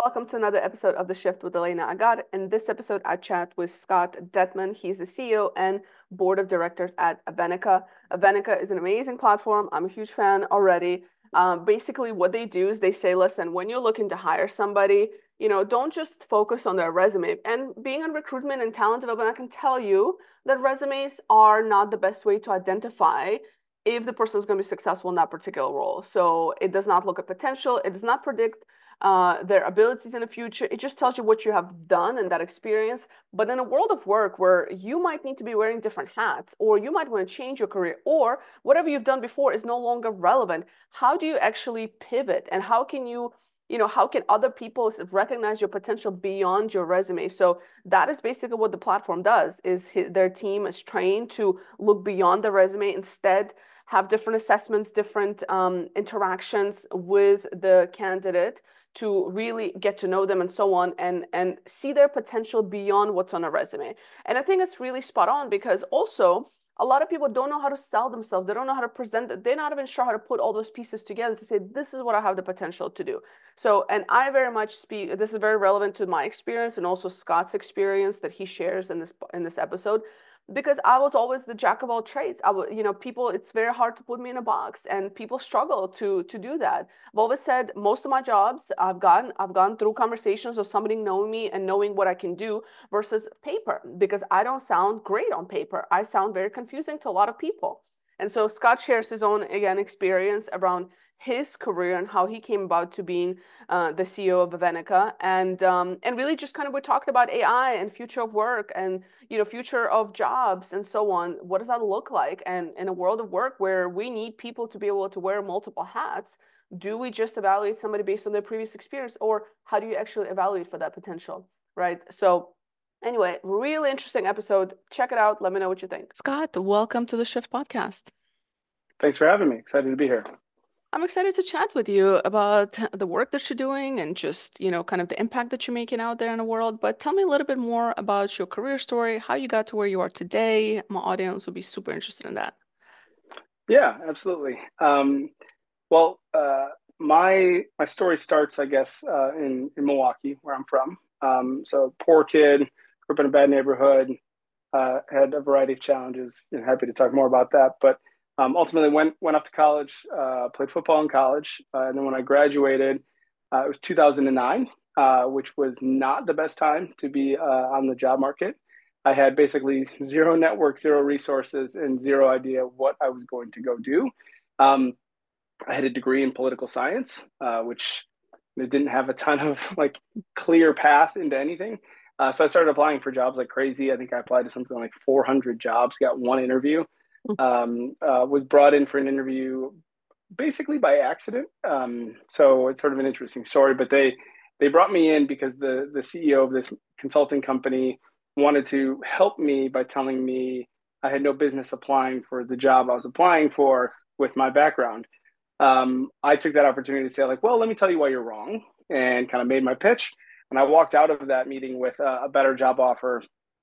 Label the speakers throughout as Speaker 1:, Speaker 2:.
Speaker 1: welcome to another episode of The Shift with Elena Agad. In this episode, I chat with Scott Detman. He's the CEO and board of directors at Avenica. Avenica is an amazing platform. I'm a huge fan already. Basically, what they do is they say, listen, when you're looking to hire somebody, don't just focus on their resume. And being in recruitment and talent development, I can tell you that resumes are not the best way to identify if the person is going to be successful in that particular role. So it does not look at potential. It does not predict their abilities in the future. It just tells you what you have done in that experience. But in a world of work where you might need to be wearing different hats, or you might want to change your career, or whatever you've done before is no longer relevant, how do you actually pivot? And how can how can other people recognize your potential beyond your resume? So that is basically what the platform does, is their team is trained to look beyond the resume, instead have different assessments, different interactions with the candidate to really get to know them and so on, and see their potential beyond what's on a resume. And I think it's really spot on, because also a lot of people don't know how to sell themselves. They don't know how to present it. They're not even sure how to put all those pieces together to say, this is what I have the potential to do. So, and I very much speak, this is very relevant to my experience and also Scott's experience that he shares in this episode, because I was always the jack of all trades. People, it's very hard to put me in a box, and people struggle to do that. I've always said most of my jobs I've gone through conversations of somebody knowing me and knowing what I can do versus paper, because I don't sound great on paper. I sound very confusing to a lot of people. And so Scott shares his own, again, experience around his career and how he came about to being the CEO of Avenica, and really just kind of we talked about AI and future of work and future of jobs and so on. What does that look like? And in a world of work where we need people to be able to wear multiple hats, do we just evaluate somebody based on their previous experience, or how do you actually evaluate for that potential, right? So anyway, really interesting episode. Check it out. Let me know what you think. Scott, welcome to the Shift podcast.
Speaker 2: Thanks for having me. Excited to be here.
Speaker 1: I'm excited to chat with you about the work that you're doing and just, kind of the impact that you're making out there in the world. But tell me a little bit more about your career story, how you got to where you are today. My audience will be super interested in that.
Speaker 2: Yeah, absolutely. Well, my story starts, I guess, in Milwaukee, where I'm from. So poor kid, grew up in a bad neighborhood, had a variety of challenges, and happy to talk more about that. But ultimately went off to college, played football in college, and then when I graduated, it was 2009, which was not the best time to be on the job market. I had basically zero network, zero resources, and zero idea what I was going to go do. Um, I had a degree in political science, which didn't have a ton of like clear path into anything. So I started applying for jobs like crazy. I think I applied to something like 400 jobs, got one interview, was brought in for an interview basically by accident. So it's sort of an interesting story, but they brought me in because the CEO of this consulting company wanted to help me by telling me I had no business applying for the job I was applying for with my background. I took that opportunity to say, like, well, let me tell you why you're wrong, and kind of made my pitch. And I walked out of that meeting with a better job offer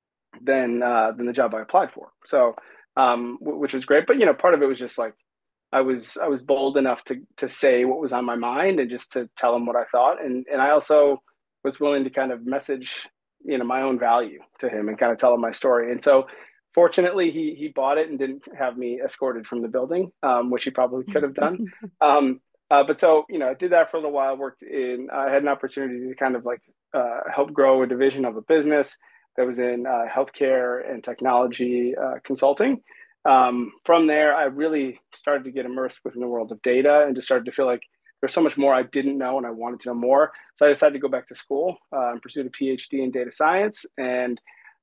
Speaker 2: than the job I applied for. So, which was great. But part of it was just like I was bold enough to say what was on my mind and just to tell him what I thought. And I also was willing to kind of message my own value to him and kind of tell him my story. And so fortunately he bought it and didn't have me escorted from the building, which he probably could have done. But so I did that for a little while. I had an opportunity to kind of like help grow a division of a business that was in healthcare and technology consulting. From there, I really started to get immersed within the world of data and just started to feel like there's so much more I didn't know and I wanted to know more. So I decided to go back to school and pursued a PhD in data science, and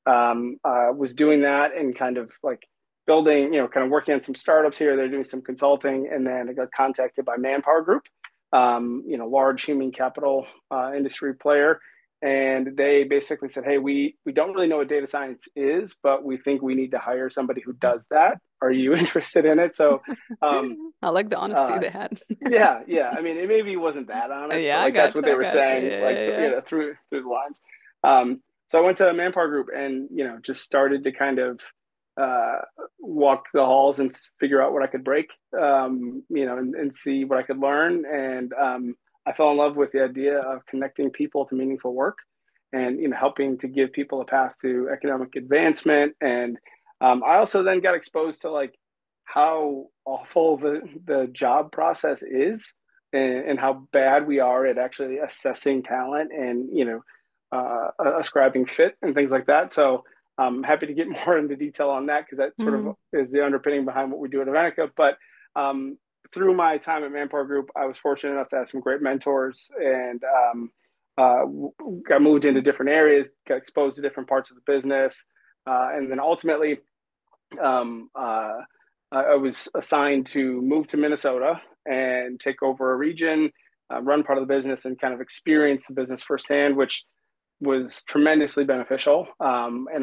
Speaker 2: was doing that and kind of like building, kind of working on some startups here. They're doing some consulting, and then I got contacted by Manpower Group, large human capital industry player. And they basically said, hey, we don't really know what data science is, but we think we need to hire somebody who does that. Are you interested in it? So
Speaker 1: I like the honesty they had.
Speaker 2: yeah. I mean, it maybe wasn't that honest,
Speaker 1: Yeah,
Speaker 2: but
Speaker 1: I
Speaker 2: like that's what
Speaker 1: got you.
Speaker 2: they
Speaker 1: I
Speaker 2: were
Speaker 1: got you.
Speaker 2: saying,
Speaker 1: Yeah,
Speaker 2: like,
Speaker 1: yeah,
Speaker 2: so,
Speaker 1: yeah.
Speaker 2: through the lines. So I went to Manpower Group and just started to kind of uh, walk the halls and figure out what I could break, and see what I could learn. And I fell in love with the idea of connecting people to meaningful work and helping to give people a path to economic advancement. And I also then got exposed to like how awful the job process is, and how bad we are at actually assessing talent and ascribing fit and things like that. So I'm happy to get more into detail on that because that sort of
Speaker 1: Mm,
Speaker 2: is the underpinning behind what we do at Avenica. But um, through my time at Manpower Group, I was fortunate enough to have some great mentors, and uh, got moved into different areas, got exposed to different parts of the business, and then ultimately um, uh, I was assigned to move to Minnesota and take over a region, run part of the business, and kind of experience the business firsthand, which was tremendously beneficial. And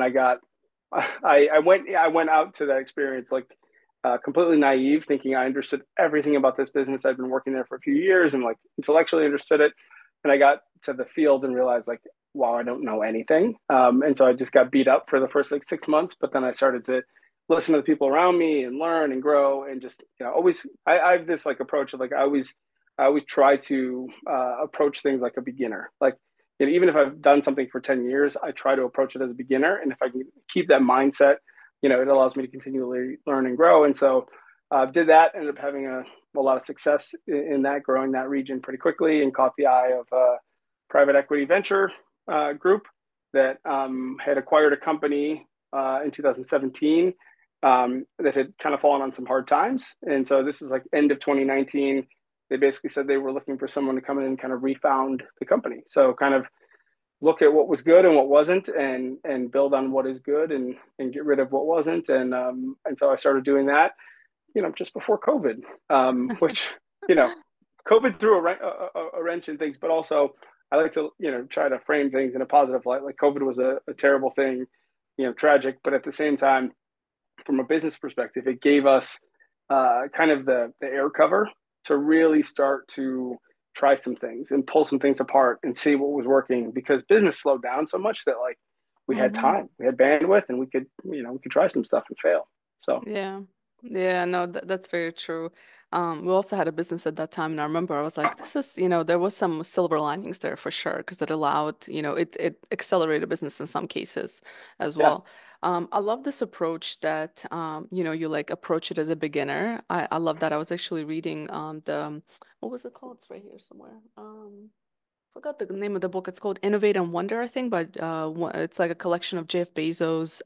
Speaker 2: I went out to that experience like completely naive, thinking I understood everything about this business. I'd been working there for a few years and like intellectually understood it. And I got to the field and realized like, wow, I don't know anything. And so I just got beat up for the first like 6 months, but then I started to listen to the people around me and learn and grow and just always I have this like approach of like I always try to approach things like a beginner. Like even if I've done something for 10 years, I try to approach it as a beginner. And if I can keep that mindset, it allows me to continually learn and grow. And so did that, ended up having a lot of success in that, growing that region pretty quickly, and caught the eye of a private equity venture group that had acquired a company in 2017 that had kind of fallen on some hard times. And so this is like end of 2019. They basically said they were looking for someone to come in and kind of refound the company. So kind of look at what was good and what wasn't, and build on what is good, and get rid of what wasn't. And so I started doing that, just before COVID, which you know COVID threw a wrench in things, but also I like to try to frame things in a positive light. Like COVID was a terrible thing, tragic, but at the same time, from a business perspective, it gave us kind of the air cover to really start to try some things and pull some things apart and see what was working, because business slowed down so much that like we had
Speaker 1: hmm
Speaker 2: time, we had bandwidth, and we could try some stuff and fail. So
Speaker 1: Yeah. Yeah, no, that's very true. We also had a business at that time, and I remember I was like, this is, there was some silver linings there for sure, because it allowed, it accelerated business in some cases as
Speaker 2: yeah.
Speaker 1: well. I love this approach that, you like approach it as a beginner. I love that. I was actually reading what was it called? It's right here somewhere. Forgot the name of the book. It's called Innovate and Wonder, I think, but it's like a collection of Jeff Bezos'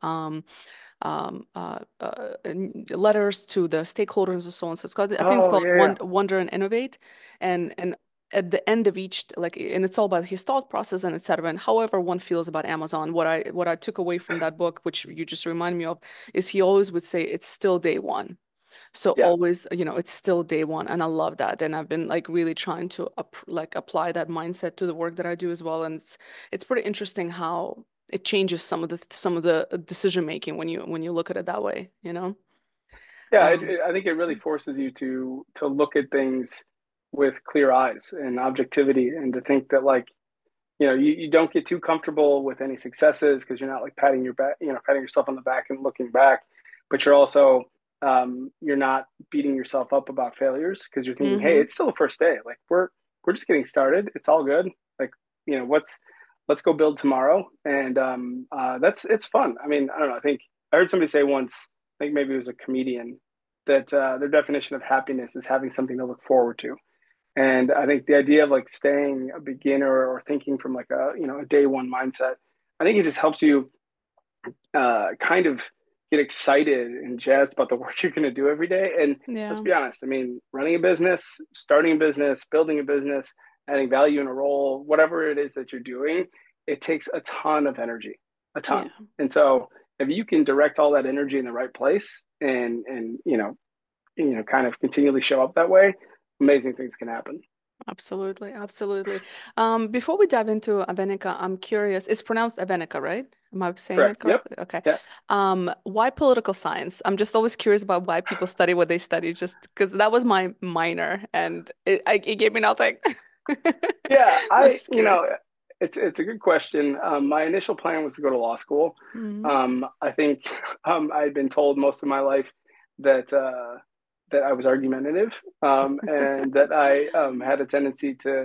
Speaker 1: letters to the stakeholders and so on. So it's called, I think it's
Speaker 2: Oh
Speaker 1: called
Speaker 2: yeah, yeah.
Speaker 1: Wonder and Innovate, and at the end of each like, and it's all about his thought process and etc. And however one feels about Amazon, what I took away from that book, which you just remind me of, is he always would say it's still day one. So
Speaker 2: Yeah.
Speaker 1: always, it's still day one, and I love that. And I've been like really trying to apply that mindset to the work that I do as well. And it's pretty interesting how it changes some of the decision making when you look at it that way, you know?
Speaker 2: Yeah,
Speaker 1: Um,
Speaker 2: I think it really forces you to look at things with clear eyes and objectivity, and to think that like you don't get too comfortable with any successes, because you're not like patting your back, patting yourself on the back and looking back, but you're also you're not beating yourself up about failures, because you're thinking, hey,
Speaker 1: hmm
Speaker 2: it's still the first day. Like we're just getting started. It's all good. Like what's let's go build tomorrow, and that's it's fun. I mean, I don't know. I think I heard somebody say once. I think maybe it was a comedian that their definition of happiness is having something to look forward to. And I think the idea of like staying a beginner or thinking from like a day one mindset, I think it just helps you kind of get excited and jazzed about the work you're going to do every day. And let's
Speaker 1: Yeah.
Speaker 2: be honest, I mean, running a business, starting a business, building a business, adding value in a role, whatever it is that you're doing, it takes a ton of energy, a
Speaker 1: Yeah.
Speaker 2: ton. And so if you can direct all that energy in the right place, and kind of continually show up that way, amazing things can happen.
Speaker 1: Absolutely. Absolutely. Before we dive into Avenica, I'm curious. It's pronounced Avenica, right? Am I saying
Speaker 2: Correct.
Speaker 1: it
Speaker 2: Yep.
Speaker 1: correctly? Okay.
Speaker 2: Yeah.
Speaker 1: Why political science? I'm just always curious about why people study what they study, just because that was my minor and it gave me nothing.
Speaker 2: Yeah.
Speaker 1: I'm just curious.
Speaker 2: It's a good question. My initial plan was to go to law school.
Speaker 1: hmm
Speaker 2: I think I'd been told most of my life that that I was argumentative, and that I had a tendency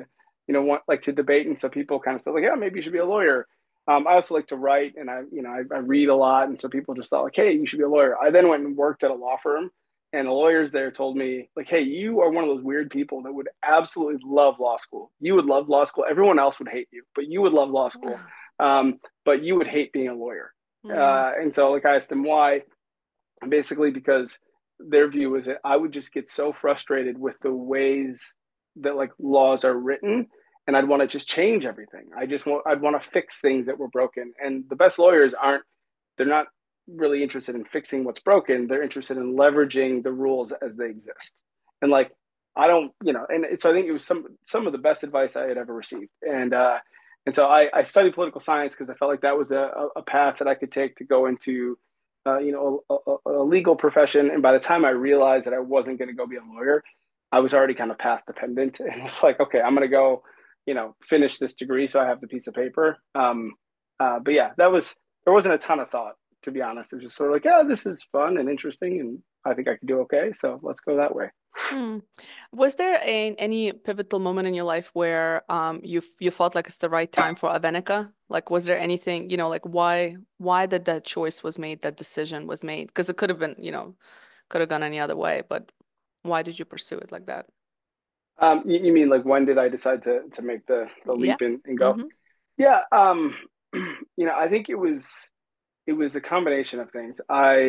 Speaker 2: want like to debate, and so people kind of said like, yeah, maybe you should be a lawyer. I also like to write, and I read a lot, and so people just thought like, hey, you should be a lawyer. I then went and worked at a law firm, and the lawyers there told me like, hey, you are one of those weird people that would absolutely love law school. You would love law school. Everyone else would hate you, but you would love law school. But you would hate being a lawyer.
Speaker 1: Mm,
Speaker 2: And so like I asked them why, basically because their view is that I would just get so frustrated with the ways that like laws are written, and I'd want to just change everything. I'd want to fix things that were broken. And the best lawyers aren't they're not really interested in fixing what's broken. They're interested in leveraging the rules as they exist. And like I don't, and so I think it was some of the best advice I had ever received. And so I studied political science because I felt like that was a path that I could take to go into a legal profession. And by the time I realized that I wasn't going to go be a lawyer, I was already kind of path dependent, and it's like, okay, I'm going to go, finish this degree so I have the piece of paper. But yeah, there wasn't a ton of thought, to be honest. It was just sort of like, yeah, this is fun and interesting, and I think I can do okay, so let's go that way.
Speaker 1: mm. Was there any pivotal moment in your life where you felt like it's the right time for Avenica? Like, was there anything, like why that choice was made, that decision was made? Because it could have been, could have gone any other way, but why did you pursue it like that?
Speaker 2: You mean like when did I decide to make the
Speaker 1: Yeah.
Speaker 2: leap and go?
Speaker 1: Mm-hmm.
Speaker 2: Yeah, I think it was a combination of things.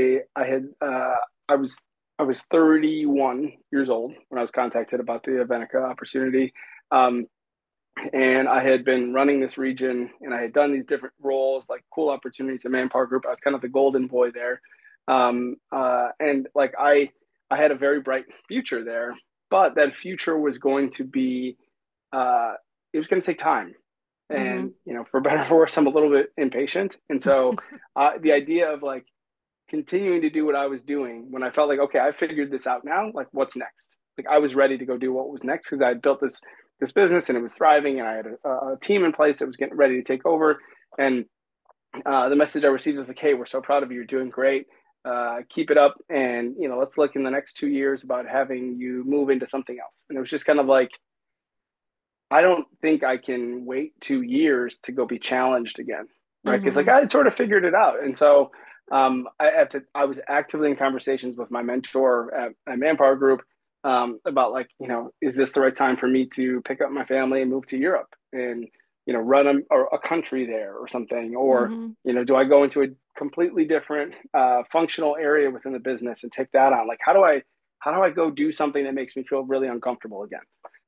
Speaker 2: I was I was 31 years old when I was contacted about the Avenica opportunity. Um, and I had been running this region, and I had done these different roles, like cool opportunities at Manpower Group. I was kind of the golden boy there. And like I had a very bright future there, but that future was going to be uh, it was going to take time.
Speaker 1: Mm-hmm.
Speaker 2: And for better or for worse, I'm a little bit impatient, and so the idea of like continuing to do what I was doing when I felt like, okay, I figured this out now, like what's next? Like I was ready to go do what was next because I had built this business and it was thriving, and I had a team in place that was getting ready to take over. And the message I received was like, hey, we're so proud of you. You're doing great. Keep it up. And, let's look in the next 2 years about having you move into something else. And it was just kind of like, I don't think I can wait 2 years to go be challenged again, right? Because like
Speaker 1: Mm-hmm.
Speaker 2: I had sort of figured it out, and so I was actively in conversations with my mentor at Manpower Group about like is this the right time for me to pick up my family and move to Europe and run a country there or something, or
Speaker 1: Mm-hmm.
Speaker 2: do I go into a completely different functional area within the business and take that on? Like how do I go do something that makes me feel really uncomfortable again?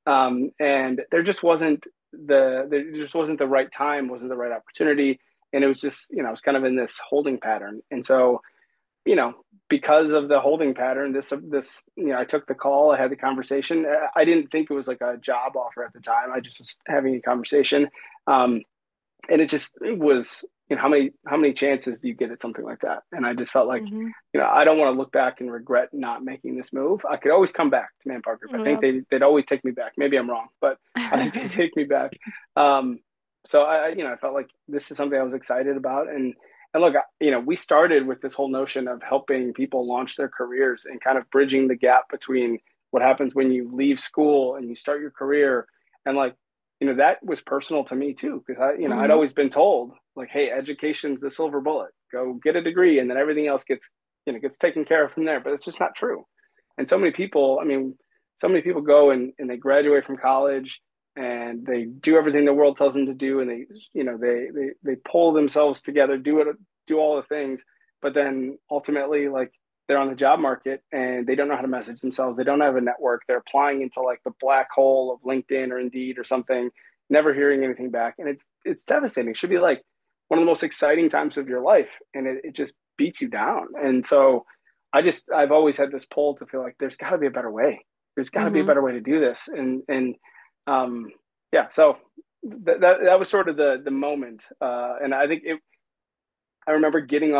Speaker 2: And there just wasn't the right time, wasn't the right opportunity, and it was just I was kind of in this holding pattern, and so you know because of the holding pattern, this I took the call, I had the conversation. I didn't think it was like a job offer at the time. I just was having a conversation, um, and it was how many chances do you get at something like that? And I just felt like
Speaker 1: Mm-hmm.
Speaker 2: I don't want to look back and regret not making this move. I could always come back to Manpower Group. I think
Speaker 1: Yeah.
Speaker 2: they'd always take me back. Maybe I'm wrong, but I think they'd take me back. um, so I felt like this is something I was excited about. And look, we started with this whole notion of helping people launch their careers and kind of bridging the gap between what happens when you leave school and you start your career. And like that was personal to me too, because I'd
Speaker 1: Mm-hmm.
Speaker 2: always been told like, hey, education's the silver bullet. Go get a degree, and then everything else gets taken care of from there. But it's just not true. And so many people, I mean, so many people go and they graduate from college and they do everything the world tells them to do, and they pull themselves together, do all the things, but then ultimately like they're on the job market and they don't know how to message themselves. They don't have a network. They're applying into like the black hole of LinkedIn or Indeed or something, never hearing anything back. And it's devastating. It should be like one of the most exciting times of your life, and it just beats you down. And so I've always had this pull to feel like there's got to be a better way. There's got to be a
Speaker 1: Mm-hmm.
Speaker 2: better way to do this. And um, yeah, so that was sort of the moment. And I think I remember getting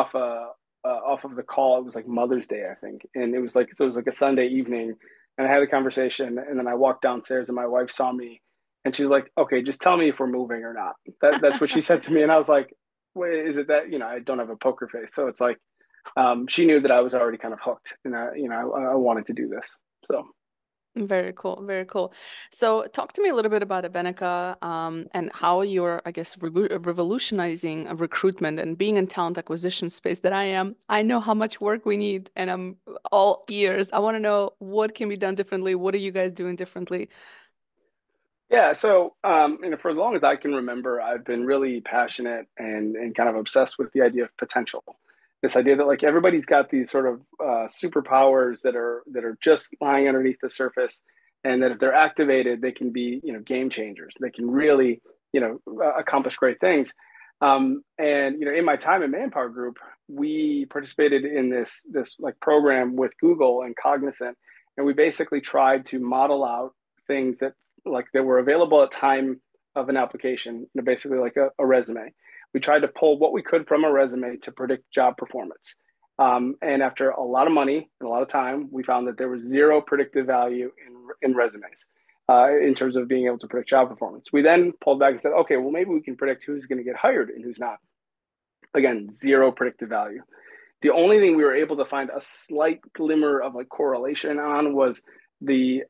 Speaker 2: off of the call. It was like Mother's Day, I think, and it was like a Sunday evening, and I had a conversation, and then I walked downstairs, and my wife saw me, and she's like, "Okay, just tell me if we're moving or not." That's what she said to me, and I was like, "Wait, is it that I don't have a poker face?" So it's like she knew that I was already kind of hooked, and I wanted to do this. So
Speaker 1: Very cool, very cool. So, talk to me a little bit about Avenica, and how you're, I guess, revolutionizing recruitment and being in talent acquisition space that I am. I know how much work we need, and I'm all ears. I want to know what can be done differently. What are you guys doing differently?
Speaker 2: Yeah, so for as long as I can remember, I've been really passionate and kind of obsessed with the idea of potential. This idea that like everybody's got these sort of superpowers that are just lying underneath the surface, and that if they're activated, they can be game changers. They can really accomplish great things. And in my time at Manpower Group, we participated in this like program with Google and Cognizant, and we basically tried to model out things that were available at time of an application, basically like a resume. We tried to pull what we could from a resume to predict job performance. And after a lot of money and a lot of time, we found that there was zero predictive value in resumes in terms of being able to predict job performance. We then pulled back and said, okay, well, maybe we can predict who's going to get hired and who's not. Again, zero predictive value. The only thing we were able to find a slight glimmer of like correlation on was the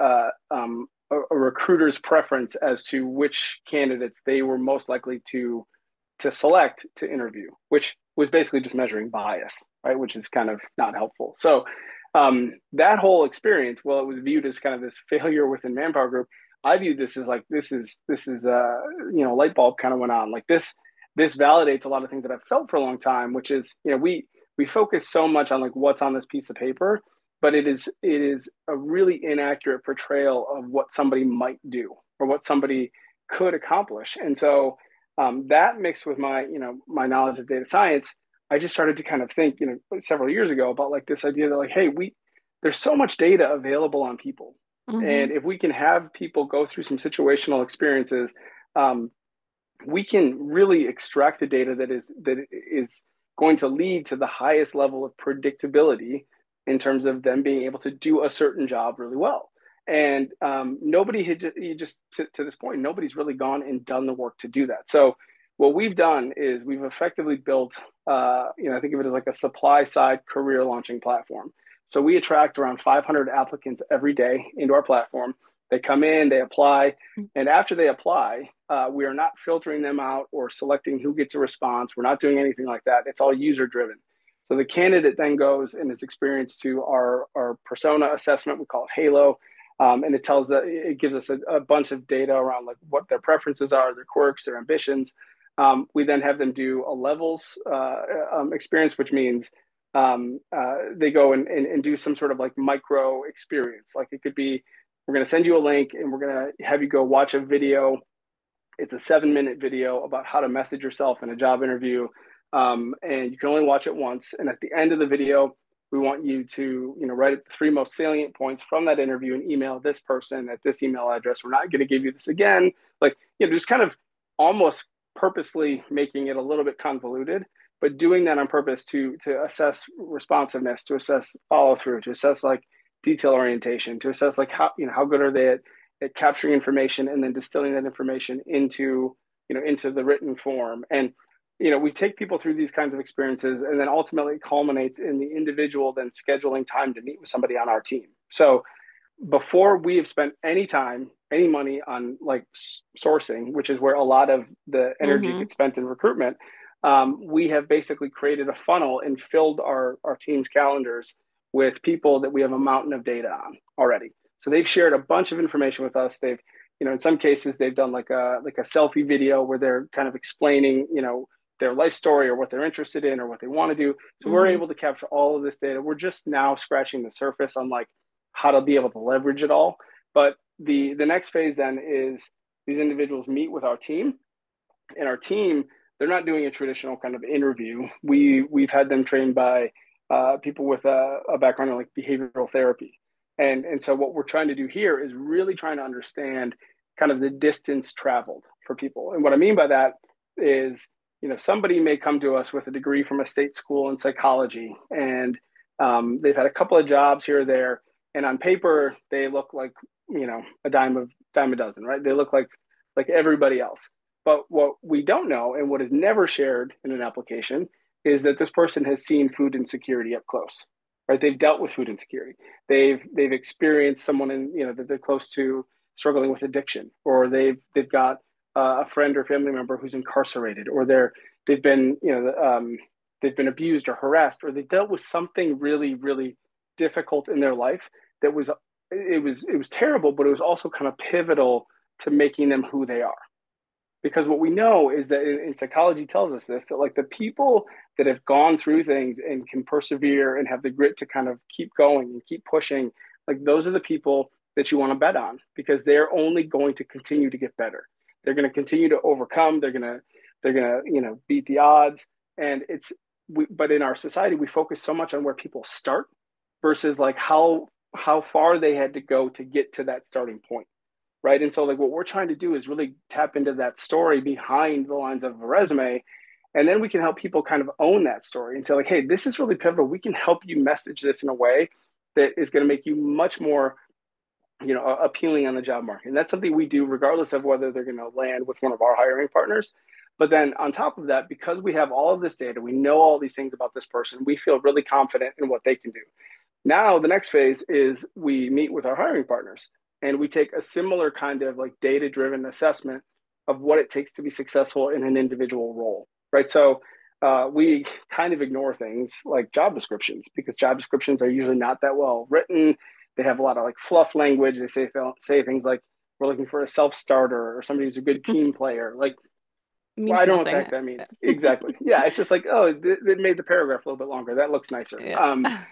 Speaker 2: a recruiter's preference as to which candidates they were most likely to select to interview, which was basically just measuring bias, right? Which is kind of not helpful. So that whole experience, well, it was viewed as kind of this failure within Manpower Group. I viewed this as like this is light bulb kind of went on. Like this validates a lot of things that I've felt for a long time, which is we focus so much on like what's on this piece of paper, but it is a really inaccurate portrayal of what somebody might do or what somebody could accomplish. And so that mixed with my knowledge of data science, I just started to kind of think several years ago about like this idea that like, hey, we there's so much data available on people,
Speaker 1: Mm-hmm.
Speaker 2: and if we can have people go through some situational experiences, um, we can really extract the data that is going to lead to the highest level of predictability in terms of them being able to do a certain job really well. And nobody had just to this point, nobody's really gone and done the work to do that. So what we've done is we've effectively built, I think of it as like a supply side career launching platform. So we attract around 500 applicants every day into our platform. They come in, they apply, and after they apply, we are not filtering them out or selecting who gets a response. We're not doing anything like that. It's all user driven. So the candidate then goes and is experienced to our persona assessment. We call it Halo. And it gives us a bunch of data around like what their preferences are, their quirks, their ambitions. We then have them do a levels experience, which means they go and do some sort of like micro experience. Like it could be, we're going to send you a link and we're going to have you go watch a video. It's a 7-minute video about how to message yourself in a job interview. And you can only watch it once. And at the end of the video, we want you to, write the 3 most salient points from that interview and email this person at this email address. We're not going to give you this again. Like, just kind of almost purposely making it a little bit convoluted, but doing that on purpose to assess responsiveness, to assess follow through, to assess like detail orientation, to assess like how good are they at capturing information and then distilling that information into the written form. And we take people through these kinds of experiences, and then ultimately it culminates in the individual then scheduling time to meet with somebody on our team. So before we have spent any time, any money on like sourcing, which is where a lot of the energy
Speaker 1: Mm-hmm.
Speaker 2: gets spent in recruitment, we have basically created a funnel and filled our team's calendars with people that we have a mountain of data on already. So they've shared a bunch of information with us. They've, in some cases, they've done like a selfie video where they're kind of explaining, their life story or what they're interested in or what they want to do. So we're
Speaker 1: Mm-hmm.
Speaker 2: able to capture all of this data. We're just now scratching the surface on like how to be able to leverage it all. But the next phase then is these individuals meet with our team, and our team, they're not doing a traditional kind of interview. We've had them trained by people with a background in like behavioral therapy, and so what we're trying to do here is really trying to understand kind of the distance traveled for people. And what I mean by that is, somebody may come to us with a degree from a state school in psychology, and they've had a couple of jobs here or there, and on paper they look like a dime a dozen, right? They look like everybody else. But what we don't know, and what is never shared in an application, is that this person has seen food insecurity up close, right? They've dealt with food insecurity. They've experienced someone in, that they're close to struggling with addiction, or they've got a friend or family member who's incarcerated, or they've been, they've been abused or harassed, or they dealt with something really, really difficult in their life that was it was terrible, but it was also kind of pivotal to making them who they are. Because what we know is that in psychology tells us this, that like the people that have gone through things and can persevere and have the grit to kind of keep going and keep pushing, like those are the people that you want to bet on, because they're only going to continue to get better. They're going to continue to overcome. They're going to beat the odds. And but in our society we focus so much on where people start versus like how far they had to go to get to that starting point, right? And so like what we're trying to do is really tap into that story behind the lines of a resume, and then we can help people kind of own that story and say like, hey, this is really pivotal. We can help you message this in a way that is going to make you much more appealing on the job market. And that's something we do regardless of whether they're going to land with one of our hiring partners. But then on top of that, because we have all of this data, we know all these things about this person, we feel really confident in what they can do. Now, the next phase is we meet with our hiring partners and we take a similar kind of like data driven assessment of what it takes to be successful in an individual role, right? So we kind of ignore things like job descriptions because job descriptions are usually not that well written. They have a lot of like fluff language. They say things like, we're looking for a self starter or somebody who's a good team player. Like, well,
Speaker 1: Means
Speaker 2: I don't know what the
Speaker 1: nothing.
Speaker 2: heck that means. Exactly. Yeah, it's just like, oh, it made the paragraph a little bit longer. That looks nicer.
Speaker 1: Yeah.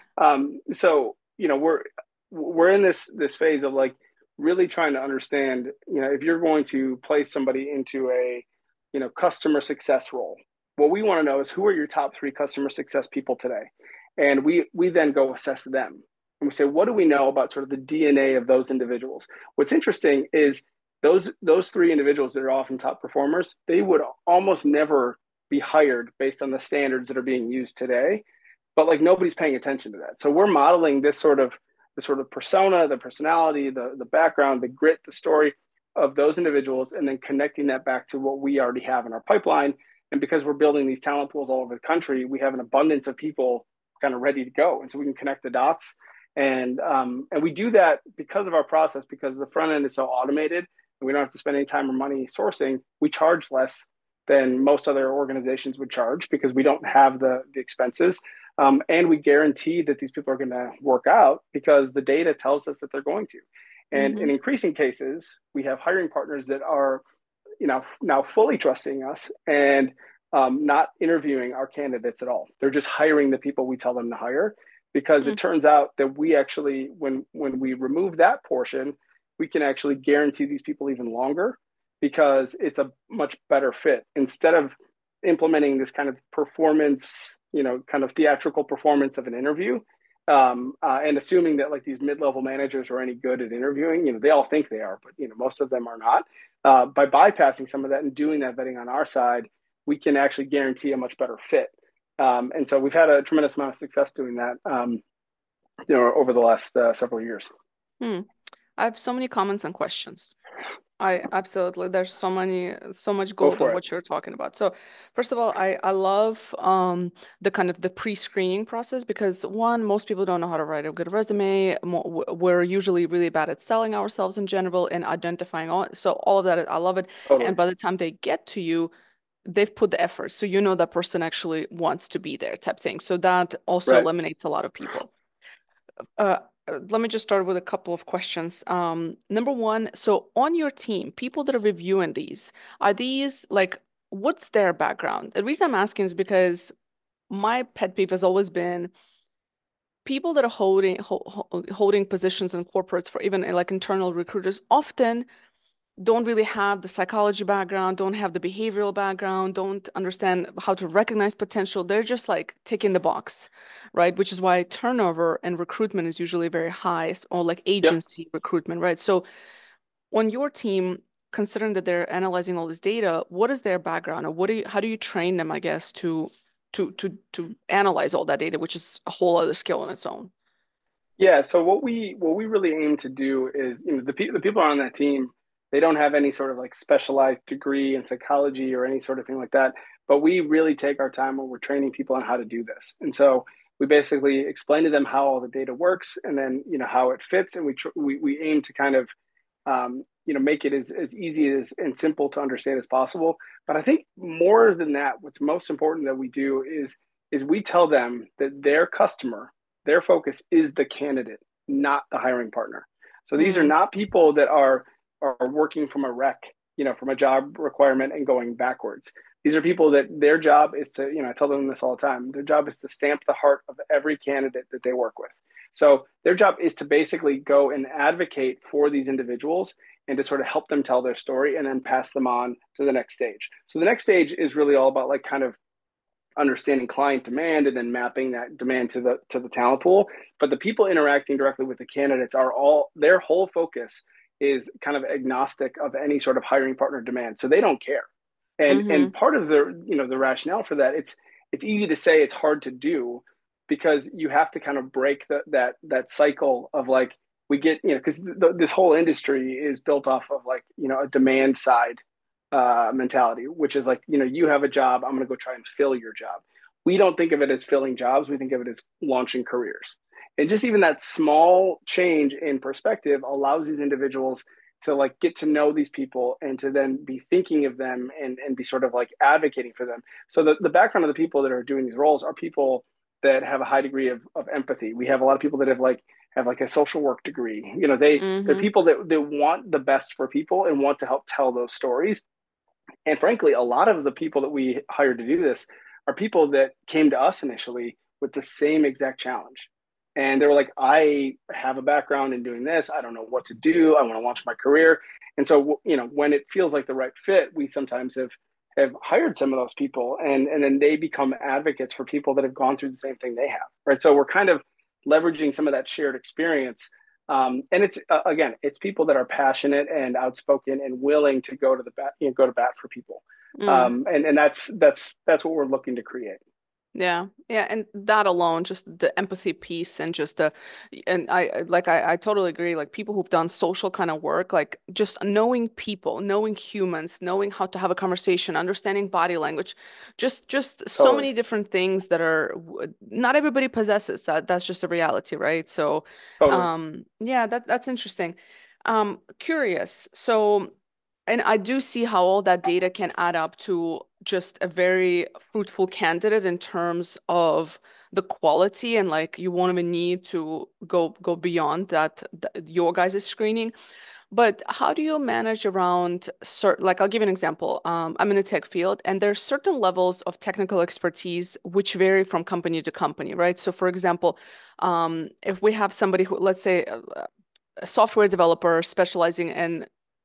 Speaker 2: So we're in this phase of like really trying to understand, if you're going to place somebody into a, customer success role, what we want to know is who are your top three customer success people today, and we then go assess them and we say, what do we know about sort of the DNA of those individuals? What's interesting is those three individuals that are often top performers, they would almost never be hired based on the standards that are being used today. But like nobody's paying attention to that. So we're modeling this sort of persona, the personality, the background, the grit, the story of those individuals, and then connecting that back to what we already have in our pipeline. And because we're building these talent pools all over the country, we have an abundance of people kind of ready to go. And so we can connect the dots. And we do that because of our process, because the front end is so automated and we don't have to spend any time or money sourcing. We charge less than most other organizations would charge because we don't have the expenses. And we guarantee that these people are going to work out because the data tells us that they're going to. And
Speaker 1: Mm-hmm.
Speaker 2: in increasing cases, we have hiring partners that are, now fully trusting us and not interviewing our candidates at all. They're just hiring the people we tell them to hire, because it turns out that we actually, when we remove that portion, we can actually guarantee these people even longer because it's a much better fit. Instead of implementing this kind of performance, kind of theatrical performance of an interview, and assuming that like these mid-level managers are any good at interviewing, they all think they are, but most of them are not. By bypassing some of that and doing that vetting on our side, we can actually guarantee a much better fit. And so we've had a tremendous amount of success doing that, over the last several years.
Speaker 1: Hmm. I have so many comments and questions. I absolutely, there's so much
Speaker 2: Go
Speaker 1: gold in
Speaker 2: for it.
Speaker 1: what you're talking about. So first of all, I love the kind of the pre-screening process because one, most people don't know how to write a good resume. We're usually really bad at selling ourselves in general and identifying all of that. I love it.
Speaker 2: Totally.
Speaker 1: And by the time they get to you, they've put the effort. So that person actually wants to be there type thing. So that also
Speaker 2: Right.
Speaker 1: eliminates a lot of people. Uh, Let me just start with a couple of questions. Number one, so on your team, people that are reviewing these, are these like, what's their background? The reason I'm asking is because my pet peeve has always been people that are holding positions in corporates for even like internal recruiters often don't really have the psychology background, don't have the behavioral background, don't understand how to recognize potential. They're just like ticking the box, right? Which is why turnover and recruitment is usually very high, or like
Speaker 2: Yep.
Speaker 1: agency recruitment, right? So on your team, considering that they're analyzing all this data, what is their background, or how do you train them, I guess, to analyze all that data, which is a whole other skill on its own.
Speaker 2: Yeah. So what we really aim to do is, the people on that team, they don't have any sort of like specialized degree in psychology or any sort of thing like that. But we really take our time when we're training people on how to do this. And so We basically explain to them how all the data works, and then how it fits, and we aim to kind of make it as easy as and simple to understand as possible. But I think more than that, what's most important that we do is we tell them that their customer, their focus is the candidate, not the hiring partner. So these are
Speaker 1: Mm,
Speaker 2: not people that are working from a rec, from a job requirement and going backwards. These are people that their job is to, I tell them this all the time. Their job is to stamp the heart of every candidate that they work with. So their job is to basically go and advocate for these individuals and to sort of help them tell their story and then pass them on to the next stage. So the next stage is really all about like kind of understanding client demand and then mapping that demand to the talent pool. But the people interacting directly with the candidates are all their whole focus is kind of agnostic of any sort of hiring partner demand. So they don't care. And
Speaker 1: mm-hmm.
Speaker 2: part of the rationale for that, it's easy to say, it's hard to do, because you have to kind of break that cycle of like, we get, because this whole industry is built off of like, a demand side mentality, which is like, you have a job, I'm going to go try and fill your job. We don't think of it as filling jobs. We think of it as launching careers. And just even that small change in perspective allows these individuals to like get to know these people and to then be thinking of them and be sort of like advocating for them. So the background of the people that are doing these roles are people that have a high degree of empathy. We have a lot of people that have like a social work degree. They're
Speaker 1: Mm-hmm.
Speaker 2: people that want the best for people and want to help tell those stories. And frankly, a lot of the people that we hired to do this are people that came to us initially with the same exact challenge. And they were like, I have a background in doing this. I don't know what to do. I want to launch my career. And so, when it feels like the right fit, we sometimes have hired some of those people, and then they become advocates for people that have gone through the same thing they have. Right. So we're kind of leveraging some of that shared experience, and it's again, it's people that are passionate and outspoken and willing to go to bat for people,
Speaker 1: Mm.
Speaker 2: and that's what we're looking to create.
Speaker 1: Yeah, yeah, and that alone, just the empathy piece and just and I totally agree. Like people who've done social kind of work, like just knowing people, knowing humans, knowing how to have a conversation, understanding body language, just so
Speaker 2: Totally,
Speaker 1: many different things that are not everybody possesses that. That's just a reality, right? So,
Speaker 2: totally.
Speaker 1: yeah, that's interesting. Curious. So. And I do see how all that data can add up to just a very fruitful candidate in terms of the quality and like you won't even need to go beyond that your guys' screening. But how do you manage around certain, like I'll give you an example. I'm in the tech field and there's certain levels of technical expertise which vary from company to company, right? So for example, if we have somebody who, let's say, a software developer specializing in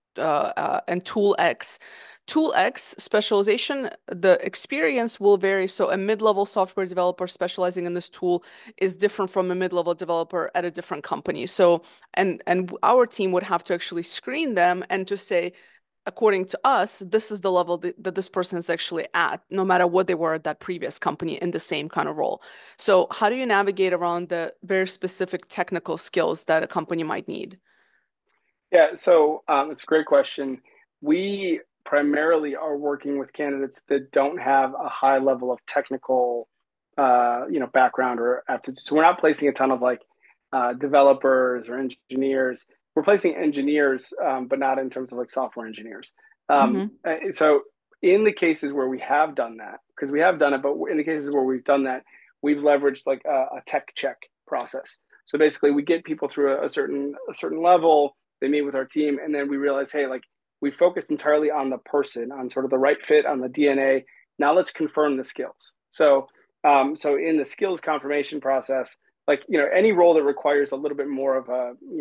Speaker 1: and Tool X. Tool X specialization, the experience will vary. So a mid-level software developer specializing in this tool is different from a mid-level developer at a different company. So and our team would have to actually screen them and to say, according to us, this is the level that this person is actually at, no matter what they were at that previous company in the same kind of role. So how do you navigate around the very specific technical skills that a company might need?
Speaker 2: Yeah, so it's a great question. We primarily are working with candidates that don't have a high level of technical, background or aptitude. So we're not placing a ton of like developers or engineers. We're placing engineers, but not in terms of like software engineers.
Speaker 1: Mm-hmm.
Speaker 2: So in the cases where we have done that, because we have done it, but in the cases where we've done that, we've leveraged like a tech check process. So basically, we get people through a certain level. They meet with our team, and then we realize, hey, like we focused entirely on the person, on sort of the right fit, on the DNA. Now let's confirm the skills. So in the skills confirmation process, like any role that requires a little bit more of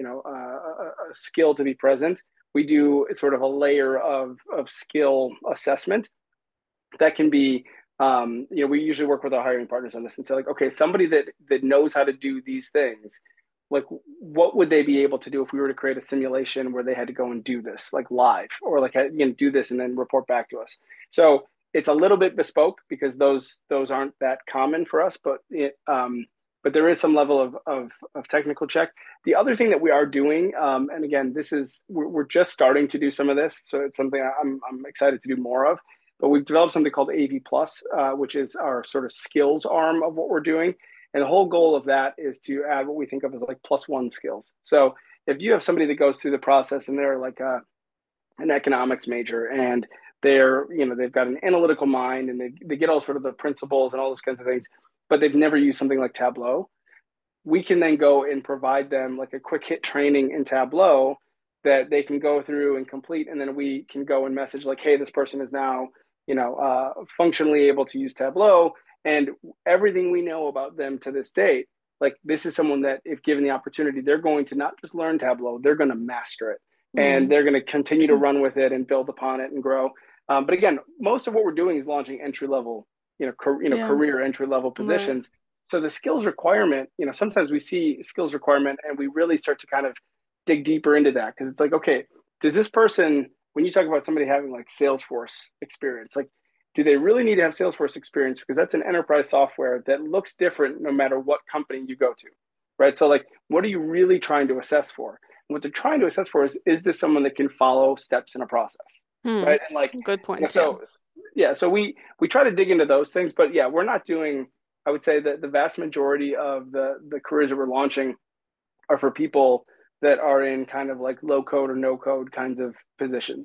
Speaker 2: a skill to be present, we do sort of a layer of skill assessment that can be, we usually work with our hiring partners on this and say like, okay, somebody that knows how to do these things, like what would they be able to do if we were to create a simulation where they had to go and do this like live, or like do this and then report back to us. So it's a little bit bespoke because those aren't that common for us, but there is some level of technical check. The other thing that we are doing, and again, we're just starting to do some of this, so it's something I'm excited to do more of. But we've developed something called AV Plus, which is our sort of skills arm of what we're doing. And the whole goal of that is to add what we think of as like plus one skills. So if you have somebody that goes through the process and they're like an economics major and they've got an analytical mind and they get all sort of the principles and all those kinds of things, but they've never used something like Tableau, we can then go and provide them like a quick hit training in Tableau that they can go through and complete. And then we can go and message like, hey, this person is now, functionally able to use Tableau. And everything we know about them to this date, like this is someone that if given the opportunity, they're going to not just learn Tableau, they're going to master it. And they're going to continue to run with it and build upon it and grow. But again, most of what we're doing is launching entry level,
Speaker 1: Yeah.
Speaker 2: career entry level
Speaker 1: Right.
Speaker 2: positions. So the skills requirement, sometimes we see skills requirement and we really start to kind of dig deeper into that because it's like, okay, does this person, when you talk about somebody having like Salesforce experience, like, do they really need to have Salesforce experience? Because that's an enterprise software that looks different no matter what company you go to, right? So, like, what are you really trying to assess for? And what they're trying to assess for is this someone that can follow steps in a process,
Speaker 1: Hmm.
Speaker 2: right? And like,
Speaker 1: Good point. Yeah.
Speaker 2: so yeah, so we try to dig into those things, but yeah, we're not doing. I would say that the vast majority of the careers that we're launching are for people that are in kind of like low code or no code kinds of positions.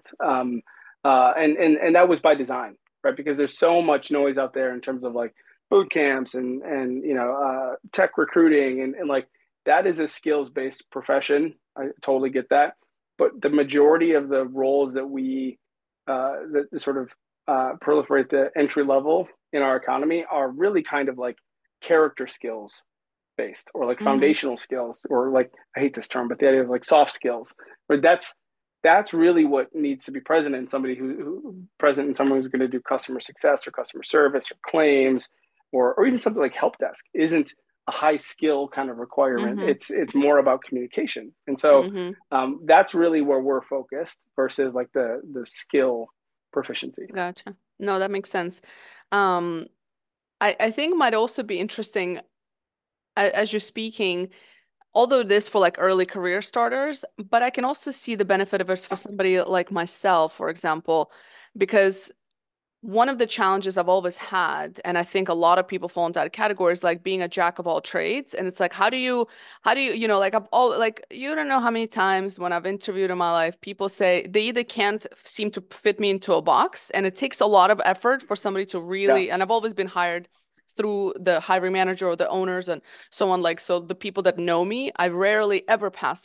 Speaker 2: And that was by design, right? Because there's so much noise out there in terms of like boot camps and tech recruiting and like that is a skills based profession. I totally get that, but the majority of the roles that we that sort of proliferate the entry level in our economy are really kind of like character skills based or like
Speaker 1: Hmm.
Speaker 2: foundational skills or like I hate this term, but the idea of like soft skills. But that's really what needs to be present in somebody who present in someone who's going to do customer success or customer service or claims or even something like help desk isn't a high skill kind of requirement.
Speaker 1: Hmm.
Speaker 2: It's more about communication, and so
Speaker 1: Hmm.
Speaker 2: that's really where we're focused versus like the skill proficiency.
Speaker 1: Gotcha. No, that makes sense. Um, I think might also be interesting as you're speaking, although this for like early career starters, but I can also see the benefit of it for somebody like myself, for example, because one of the challenges I've always had, and I think a lot of people fall into that category, is like being a jack of all trades. And it's like, like I've all like, you don't know how many times when I've interviewed in my life, people say they either can't seem to fit me into a box, and it takes a lot of effort for somebody to
Speaker 2: Yeah,
Speaker 1: really, and I've always been hired through the hiring manager or the owners and so on. Like, so the people that know me, I rarely ever pass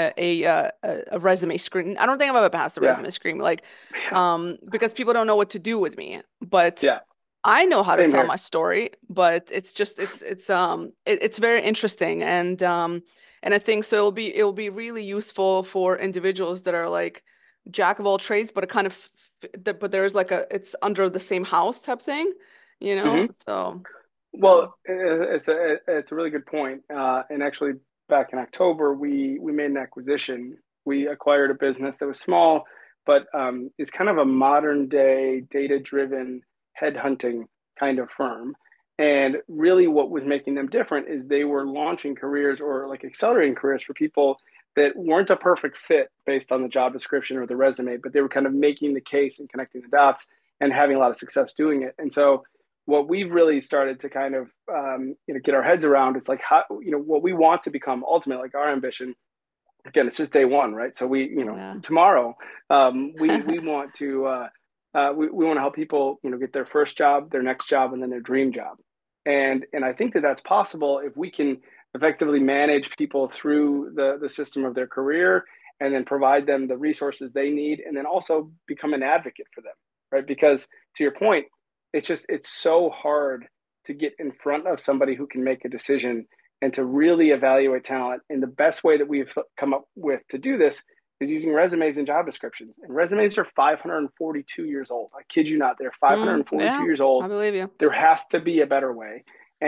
Speaker 1: a resume screen. I don't think I've ever passed a
Speaker 2: yeah,
Speaker 1: resume screen. Like,
Speaker 2: yeah,
Speaker 1: because people don't know what to do with me. But
Speaker 2: yeah.
Speaker 1: I know how to
Speaker 2: Same
Speaker 1: tell
Speaker 2: here.
Speaker 1: my story, but it's just it's very interesting and I think so it'll be really useful for individuals that are like jack of all trades, but it kind of but there's like a it's under the same house type thing, you know?
Speaker 2: Hmm.
Speaker 1: So
Speaker 2: Well, it's a really good point. And actually, back in October, we made an acquisition. We acquired a business that was small, but is kind of a modern day data driven headhunting kind of firm. And really, what was making them different is they were launching careers or like accelerating careers for people that weren't a perfect fit based on the job description or the resume, but they were kind of making the case and connecting the dots and having a lot of success doing it. And so what we've really started to kind of get our heads around is like how what we want to become ultimately, like our ambition. Again, it's just day one, right? So we
Speaker 1: yeah.
Speaker 2: tomorrow we want to we want to help people get their first job, their next job, and then their dream job. And I think that that's possible if we can effectively manage people through the system of their career and then provide them the resources they need and then also become an advocate for them, right? Because to your point, it's so hard to get in front of somebody who can make a decision and to really evaluate talent. And the best way that we've come up with to do this is using resumes and job descriptions. And resumes are 542 years old. I kid you not, they're 542
Speaker 1: Yeah,
Speaker 2: years
Speaker 1: I
Speaker 2: old.
Speaker 1: believe you.
Speaker 2: There has to be a better way.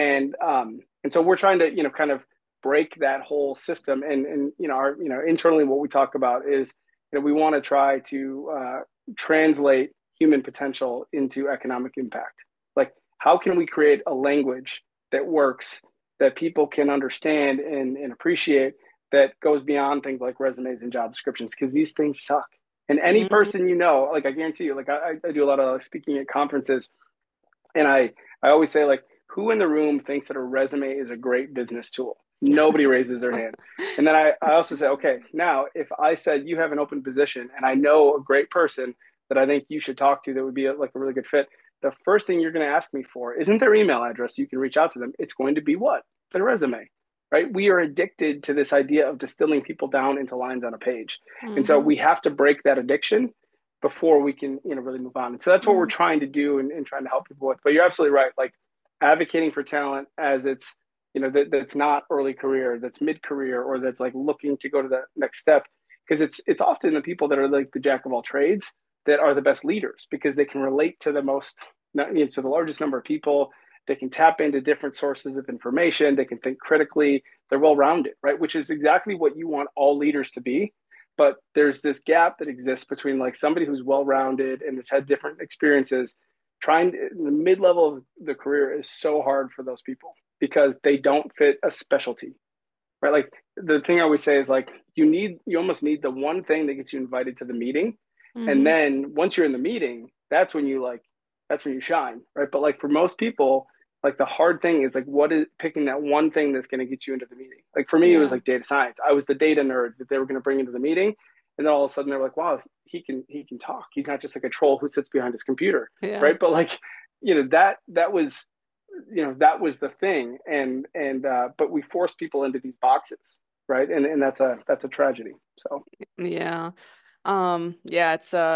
Speaker 2: And so we're trying to kind of break that whole system. And our internally what we talk about is we want to try to translate human potential into economic impact. Like, how can we create a language that works, that people can understand and appreciate, that goes beyond things like resumes and job descriptions? Because these things suck. And any
Speaker 1: Hmm.
Speaker 2: person like I guarantee you, like I do a lot of speaking at conferences, and I always say like who in the room thinks that a resume is a great business tool? Nobody raises their hand. And then I also say, okay, now if I said you have an open position and I know a great person that I think you should talk to that would be like a really good fit, the first thing you're going to ask me for isn't their email address so you can reach out to them. It's going to be what? Their resume, right? We are addicted to this idea of distilling people down into lines on a page. And so
Speaker 1: Mm-hmm.
Speaker 2: we have to break that addiction before we can, really move on. And so that's what we're
Speaker 1: Mm-hmm.
Speaker 2: trying to do and trying to help people with. But you're absolutely right. Like advocating for talent as it's, that's not early career, that's mid career, or that's like looking to go to the next step. Because it's often the people that are like the jack of all trades that are the best leaders because they can relate to the most, to the largest number of people. They can tap into different sources of information. They can think critically. They're well rounded, right? Which is exactly what you want all leaders to be. But there's this gap that exists between like somebody who's well rounded and has had different experiences. Trying the mid level of the career is so hard for those people because they don't fit a specialty, right? Like the thing I always say is like you almost need the one thing that gets you invited to the meeting, and
Speaker 1: Mm-hmm.
Speaker 2: then once you're in the meeting, that's when you shine, right? But like for most people, like the hard thing is like what is picking that one thing that's going to get you into the meeting. Like for me, it was
Speaker 1: Yeah.
Speaker 2: like data science. I was the data nerd that they were going to bring into the meeting, and then all of a sudden they're like, wow, he can talk. He's not just like a troll who sits behind his computer,
Speaker 1: Yeah.
Speaker 2: right? But like that was the thing, and but we force people into these boxes, right? And that's a tragedy. So
Speaker 1: Yeah. Yeah,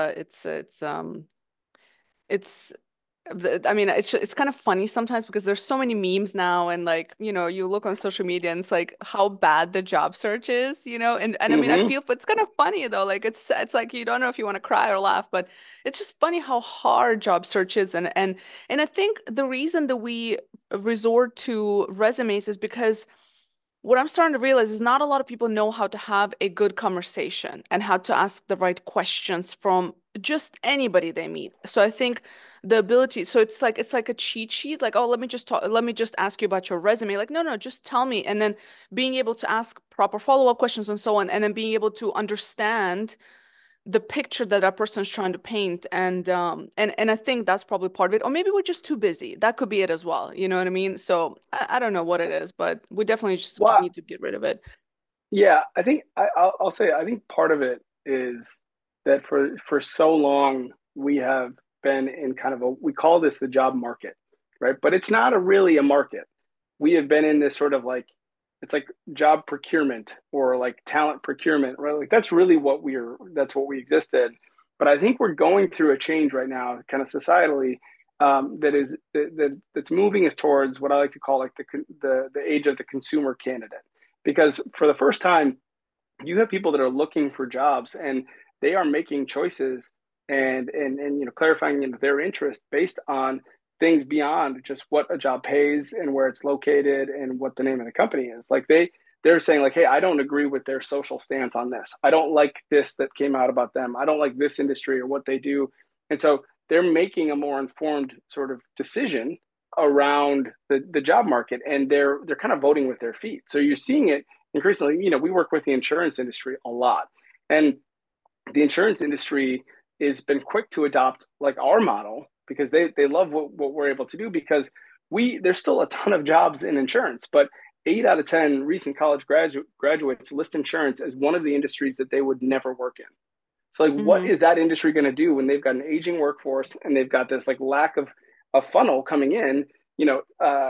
Speaker 1: it's I mean, it's kind of funny sometimes because there's so many memes now, and like, you look on social media and it's like how bad the job search is, and I mean, I
Speaker 2: mm-hmm.
Speaker 1: feel, but it's kind of funny though. Like it's like you don't know if you want to cry or laugh, but it's just funny how hard job search is, and I think the reason that we resort to resumes is because what I'm starting to realize is not a lot of people know how to have a good conversation and how to ask the right questions from just anybody they meet. So I think the ability, so it's like a cheat sheet, like, oh, let me just ask you about your resume. Like, no, no, just tell me. And then being able to ask proper follow-up questions and so on, and then being able to understand the picture that that person's trying to paint, and I think that's probably part of it, or maybe we're just too busy. That could be it as well, you know what I mean? So I don't know what it is, but we definitely just
Speaker 2: Well,
Speaker 1: need to get rid of it.
Speaker 2: yeah, I think I'll say I think part of it is that for so long we have been in kind of we call this the job market, right? But it's not really a market. We have been in this sort of like it's like job procurement or like talent procurement, right? Like that's what we existed. But I think we're going through a change right now, kind of societally, that's moving us towards what I like to call like the age of the consumer candidate, because for the first time you have people that are looking for jobs and they are making choices and clarifying their interest based on things beyond just what a job pays and where it's located and what the name of the company is. Like they're saying like, hey, I don't agree with their social stance on this. I don't like this that came out about them. I don't like this industry or what they do. And so they're making a more informed sort of decision around the job market, and they're kind of voting with their feet. So you're seeing it increasingly. We work with the insurance industry a lot, and the insurance industry has been quick to adopt like our model because they love what we're able to do, because there's still a ton of jobs in insurance, but 8 out of 10 recent college graduates list insurance as one of the industries that they would never work in. So like what
Speaker 1: Hmm.
Speaker 2: is that industry going to do when they've got an aging workforce and they've got this like lack of a funnel coming in? You know,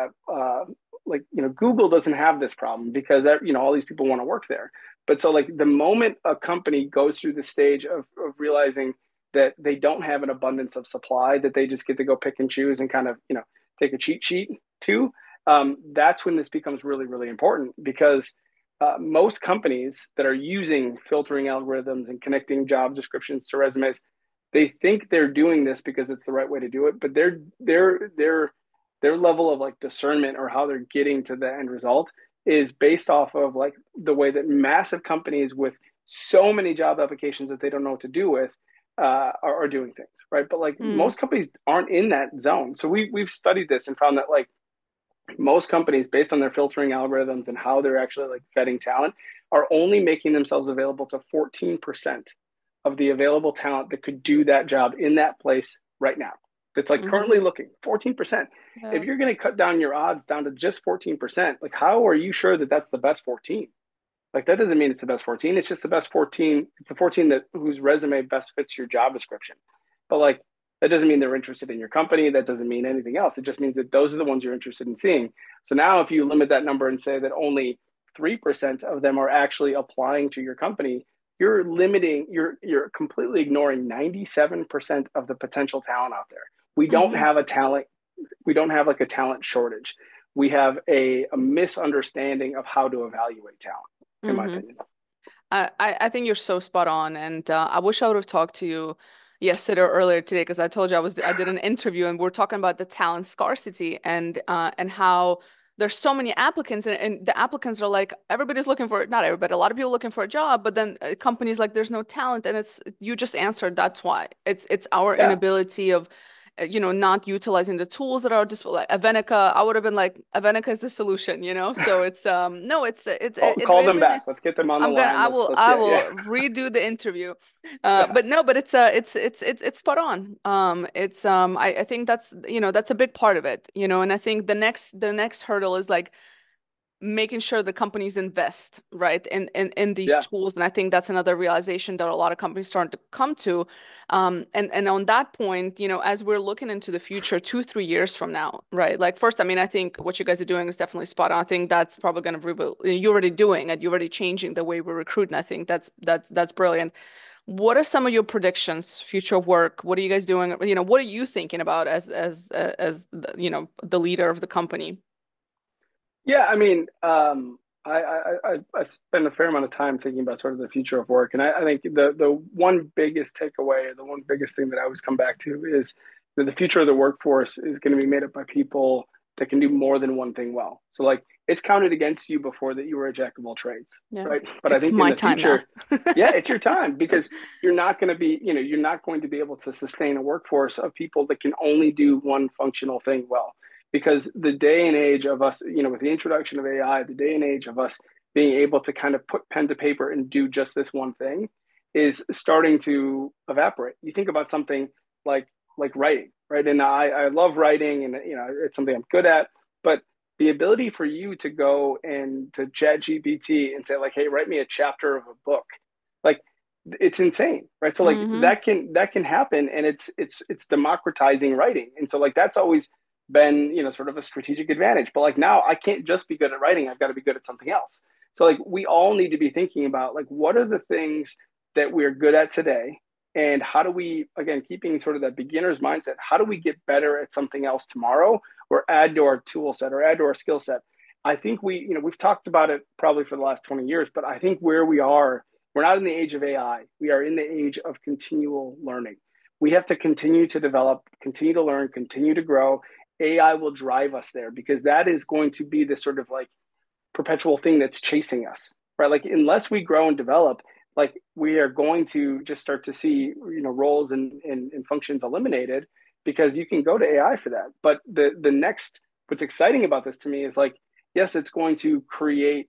Speaker 2: Google doesn't have this problem because all these people want to work there. But so like the moment a company goes through the stage of realizing that they don't have an abundance of supply, that they just get to go pick and choose and kind of take a cheat sheet to, that's when this becomes really really important, because most companies that are using filtering algorithms and connecting job descriptions to resumes, they think they're doing this because it's the right way to do it, but their level of like discernment or how they're getting to the end result is based off of like the way that massive companies with so many job applications that they don't know what to do with are doing things, right? But like
Speaker 1: Mm.
Speaker 2: most companies aren't in that zone. So we've studied this and found that like most companies, based on their filtering algorithms and how they're actually like vetting talent, are only making themselves available to 14% of the available talent that could do that job in that place right now. that's like
Speaker 1: Mm-hmm.
Speaker 2: currently looking, 14%. If
Speaker 1: Yeah.
Speaker 2: you're going to cut down your odds down to just 14%, like how are you sure that that's the best 14? Like that doesn't mean it's the best 14. It's just the best 14. It's the 14 that whose resume best fits your job description. But like that doesn't mean they're interested in your company. That doesn't mean anything else. It just means that those are the ones you're interested in seeing. So now if you limit that number and say that only 3% of them are actually applying to your company, you're completely ignoring 97% of the potential talent out there. We don't
Speaker 1: Mm-hmm.
Speaker 2: have a talent, we don't have like a talent shortage. We have a misunderstanding of how to evaluate talent, in my
Speaker 1: Mm-hmm.
Speaker 2: opinion.
Speaker 1: I think you're so spot on, and I wish I would have talked to you yesterday or earlier today because I told you I did an interview and we're talking about the talent scarcity and how there's so many applicants and the applicants are like everybody's looking for not everybody a lot of people looking for a job but then companies like there's no talent and it's you just answered that's why it's our
Speaker 2: Yeah.
Speaker 1: inability of not utilizing the tools that are just like Avenica. I would have been like, Avenica is the solution, So it's no,
Speaker 2: Call
Speaker 1: it
Speaker 2: them
Speaker 1: really
Speaker 2: back.
Speaker 1: is.
Speaker 2: Let's get them on the line. Let's
Speaker 1: I
Speaker 2: yeah, yeah.
Speaker 1: will redo the interview.
Speaker 2: Yeah.
Speaker 1: But no, but it's spot on. I think that's a big part of it, and I think the next hurdle is like making sure the companies invest right in these
Speaker 2: Yeah.
Speaker 1: tools, and I think that's another realization that a lot of companies starting to come to, and on that point, as we're looking into the future 2-3 years from now, right, like first, I mean, I think what you guys are doing is definitely spot on. I think that's probably going to rebuild. You're already doing it, you're already changing the way we recruit, and I think that's brilliant. What are some of your predictions, future of work? What are you guys doing? What are you thinking about as the leader of the company?
Speaker 2: Yeah, I mean, I spend a fair amount of time thinking about sort of the future of work, and I think the one biggest takeaway, or the one biggest thing that I always come back to is that the future of the workforce is going to be made up by people that can do more than one thing well. So like it's counted against you before that you were a jack of all trades,
Speaker 1: Yeah,
Speaker 2: right? But I
Speaker 1: it's
Speaker 2: think in
Speaker 1: my
Speaker 2: the
Speaker 1: time now.
Speaker 2: future, yeah, it's your time because you're not going to be able to sustain a workforce of people that can only do one functional thing well because the day and age of us, with the introduction of AI, the day and age of us being able to kind of put pen to paper and do just this one thing is starting to evaporate. You think about something like writing, right? And I love writing, and it's something I'm good at. But the ability for you to go and to Chat GPT and say like, "Hey, write me a chapter of a book," like it's insane, right? So like
Speaker 1: Mm-hmm.
Speaker 2: that can happen, and it's democratizing writing, and so like that's always been sort of a strategic advantage. But like now I can't just be good at writing, I've got to be good at something else. So like we all need to be thinking about like what are the things that we're good at today, and how do we, again, keeping sort of that beginner's mindset, how do we get better at something else tomorrow or add to our tool set or add to our skill set. I think we've talked about it probably for the last 20 years, but I think where we are, we're not in the age of AI, we are in the age of continual learning. We have to continue to develop, continue to learn, continue to grow. AI will drive us there because that is going to be the sort of like perpetual thing that's chasing us, right? Like unless we grow and develop, like we are going to just start to see roles and functions eliminated because you can go to AI for that. But the next, what's exciting about this to me is like, yes, it's going to create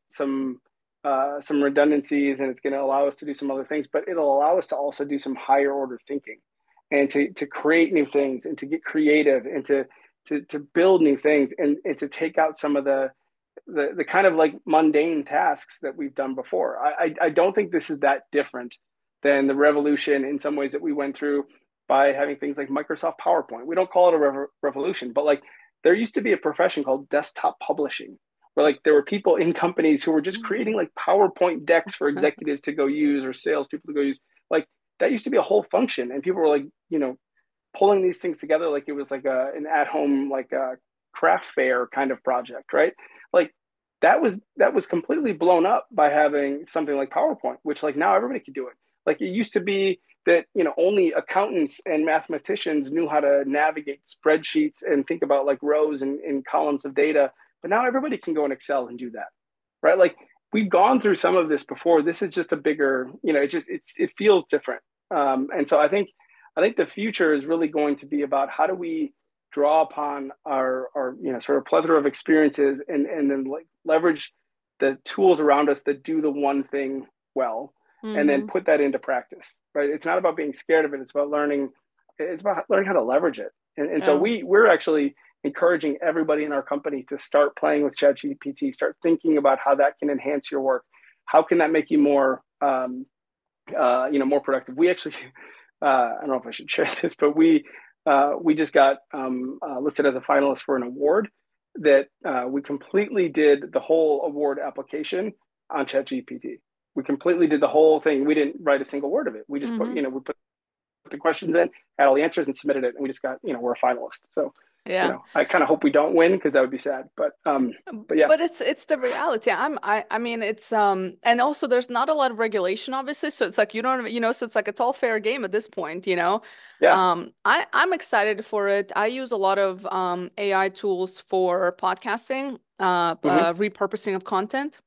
Speaker 2: some redundancies and it's going to allow us to do some other things, but it'll allow us to also do some higher order thinking and to create new things and to get creative and to build new things and to take out some of the kind of like mundane tasks that we've done before. I don't think this is that different than the revolution in some ways that we went through by having things like Microsoft PowerPoint. We don't call it a revolution, but like there used to be a profession called desktop publishing, where like there were people in companies who were just creating like PowerPoint decks for executives to go use or salespeople to go use. Like that used to be a whole function, and people were like, pulling these things together like it was like an at home like a craft fair kind of project, right? Like that was completely blown up by having something like PowerPoint, which like now everybody can do it. Like it used to be that only accountants and mathematicians knew how to navigate spreadsheets and think about like rows and columns of data, but now everybody can go in Excel and do that, right? Like we've gone through some of this before. This is just a bigger, it feels different, and so I think the future is really going to be about how do we draw upon our sort of plethora of experiences and then like leverage the tools around us that do the one thing well and then
Speaker 1: Mm-hmm.
Speaker 2: put that into practice, right? It's not about being scared of it, it's about learning how to leverage it. And so
Speaker 1: Yeah.
Speaker 2: we're actually encouraging everybody in our company to start playing with ChatGPT, start thinking about how that can enhance your work. How can that make you more, more productive? We actually, I don't know if I should share this, but we just got listed as a finalist for an award that we completely did the whole award application on ChatGPT. We completely did the whole thing. We didn't write a single word of it. We just put,
Speaker 1: Hmm.
Speaker 2: we put the questions in, had all the answers, and submitted it, and we just got, we're a finalist. So,
Speaker 1: Yeah.
Speaker 2: I kind of hope we don't win because that would be sad. But yeah,
Speaker 1: But it's the reality. I mean it's and also there's not a lot of regulation obviously, so it's like you don't so it's like it's all fair game at this point, you know.
Speaker 2: yeah,
Speaker 1: I'm excited for it. I use a lot of AI tools for podcasting,
Speaker 2: hmm,
Speaker 1: repurposing of content.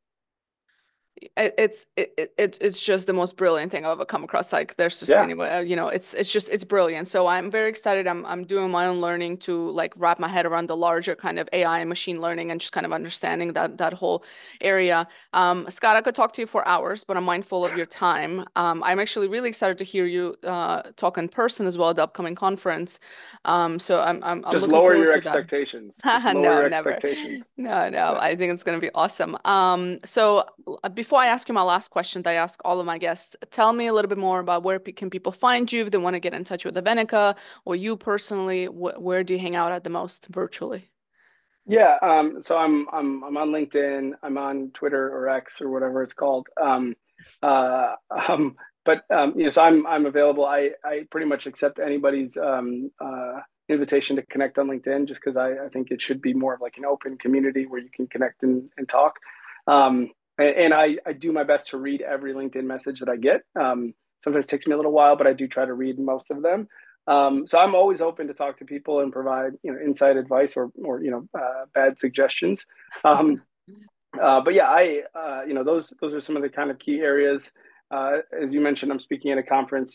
Speaker 1: It's just the most brilliant thing I've ever come across. Like there's just
Speaker 2: yeah,
Speaker 1: anyway, it's brilliant. So I'm very excited. I'm doing my own learning to like wrap my head around the larger kind of AI and machine learning and just kind of understanding that whole area. Scott, I could talk to you for hours, but I'm mindful of your time. I'm actually really excited to hear you talk in person as well at the upcoming conference. So I'm
Speaker 2: just
Speaker 1: looking
Speaker 2: lower
Speaker 1: forward
Speaker 2: your
Speaker 1: to that.
Speaker 2: expectations. Just lower
Speaker 1: No,
Speaker 2: your
Speaker 1: never.
Speaker 2: expectations.
Speaker 1: No, no.
Speaker 2: Yeah.
Speaker 1: I think it's going to be awesome. Before I ask you my last question that I ask all of my guests, tell me a little bit more about where can people find you if they want to get in touch with Avenica or you personally. Where do you hang out at the most virtually?
Speaker 2: Yeah, so I'm on LinkedIn, I'm on Twitter or X or whatever it's called. Uh, um, so I'm available. I pretty much accept anybody's invitation to connect on LinkedIn, just because I think it should be more of like an open community where you can connect and talk. And I do my best to read every LinkedIn message that I get. Sometimes it takes me a little while, but I do try to read most of them. So I'm always open to talk to people and provide, inside advice or bad suggestions. Um, but yeah, those are some of the kind of key areas. As you mentioned, I'm speaking at a conference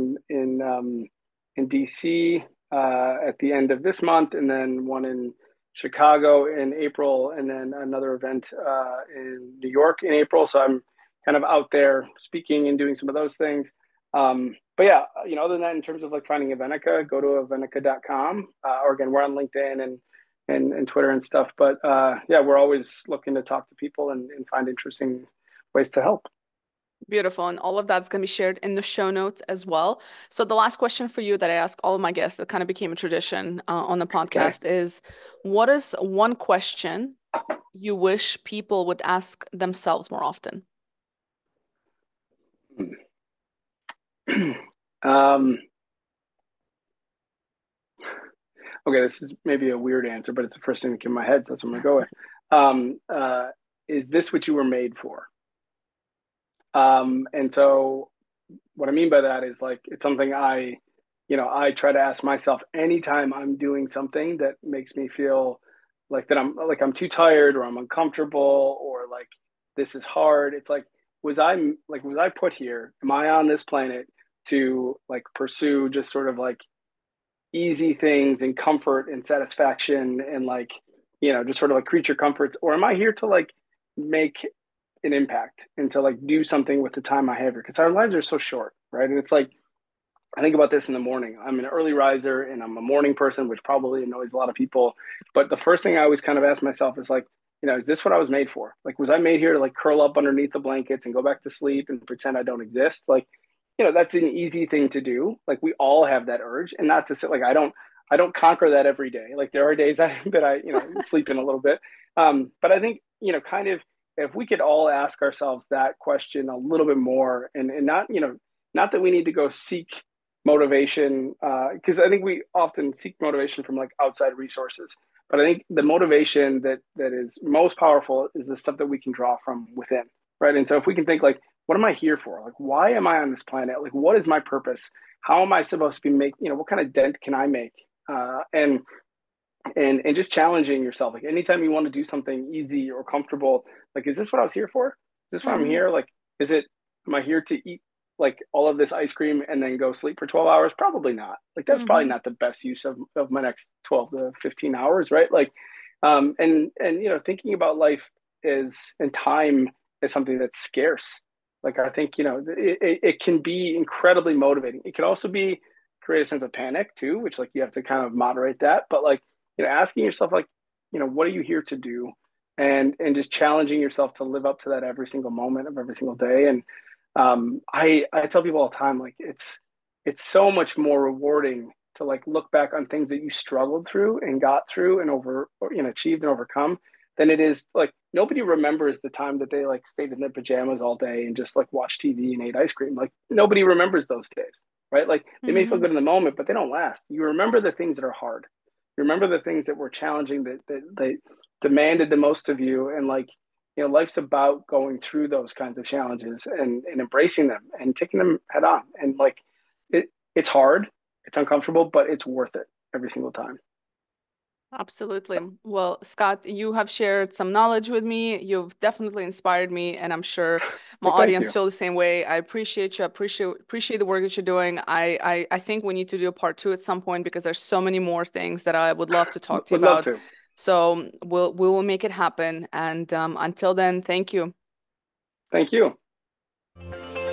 Speaker 2: in DC at the end of this month, and then one in Chicago in April, and then another event in New York in April. So I'm kind of out there speaking and doing some of those things. But yeah, other than that, in terms of like finding Avenica, go to avenica.com. Or again, we're on LinkedIn and Twitter and stuff. But yeah, we're always looking to talk to people and find interesting ways to help.
Speaker 1: Beautiful. And all of that's going to be shared in the show notes as well. So the last question for you that I ask all of my guests that kind of became a tradition on the
Speaker 2: Okay.
Speaker 1: podcast is, what is one question you wish people would ask themselves more often?
Speaker 2: um, okay, this is maybe a weird answer, but it's the first thing that came in my head, so that's what I'm gonna go with. Um, uh, is this what you were made for? And so what I mean by that is like it's something I try to ask myself anytime I'm doing something that makes me feel like I'm too tired or I'm uncomfortable or like this is hard. It's like was I put here? Am I on this planet to like pursue just sort of like easy things and comfort and satisfaction and like just sort of like creature comforts, or am I here to like make an impact and to like do something with the time I have here? Because our lives are so short, right? And it's like I think about this in the morning. I'm an early riser and I'm a morning person, which probably annoys a lot of people. But the first thing I always kind of ask myself is like, is this what I was made for? Like, was I made here to like curl up underneath the blankets and go back to sleep and pretend I don't exist? Like, that's an easy thing to do. Like we all have that urge, and not to say like I don't conquer that every day. Like there are days that I sleep in a little bit. But I think kind of if we could all ask ourselves that question a little bit more, and not not that we need to go seek motivation, because I think we often seek motivation from like outside resources, but I think the motivation that is most powerful is the stuff that we can draw from within, right? And so if we can think like, what am I here for? Like, why am I on this planet? Like, what is my purpose? How am I supposed to be make? What kind of dent can I make? And just challenging yourself. Like anytime you want to do something easy or comfortable, like, is this what I was here for? Is this why I'm
Speaker 1: Hmm.
Speaker 2: here? Like, am I here to eat like all of this ice cream and then go sleep for 12 hours? Probably not. Like, that's probably
Speaker 1: Hmm.
Speaker 2: not the best use of my next 12 to 15 hours, right? Like, and thinking about life is and time is something that's scarce. Like, I think, it can be incredibly motivating. It can also be create a sense of panic too, which like you have to kind of moderate that. But like, asking yourself like, what are you here to do? And just challenging yourself to live up to that every single moment of every single day. And I tell people all the time, like it's so much more rewarding to like look back on things that you struggled through and got through and achieved and overcome than it is like nobody remembers the time that they like stayed in their pajamas all day and just like watched TV and ate ice cream. Like nobody remembers those days, right? Like they may feel
Speaker 1: Hmm.
Speaker 2: good in the moment, but they don't last. You remember the things that are hard. You remember the things that were challenging that demanded the most of you. And like, life's about going through those kinds of challenges and embracing them and taking them head on. And like it's hard, it's uncomfortable, but it's worth it every single time.
Speaker 1: Absolutely. Well, Scott, you have shared some knowledge with me. You've definitely inspired me, and I'm sure my
Speaker 2: Well, thank
Speaker 1: audience
Speaker 2: you.
Speaker 1: feel the same way. I appreciate you. Appreciate the work that you're doing. I think we need to do a part two at some point because there's so many more things that I would love to talk to you
Speaker 2: Would love
Speaker 1: about.
Speaker 2: to.
Speaker 1: So we will make it happen. And until then, thank you.
Speaker 2: Thank you.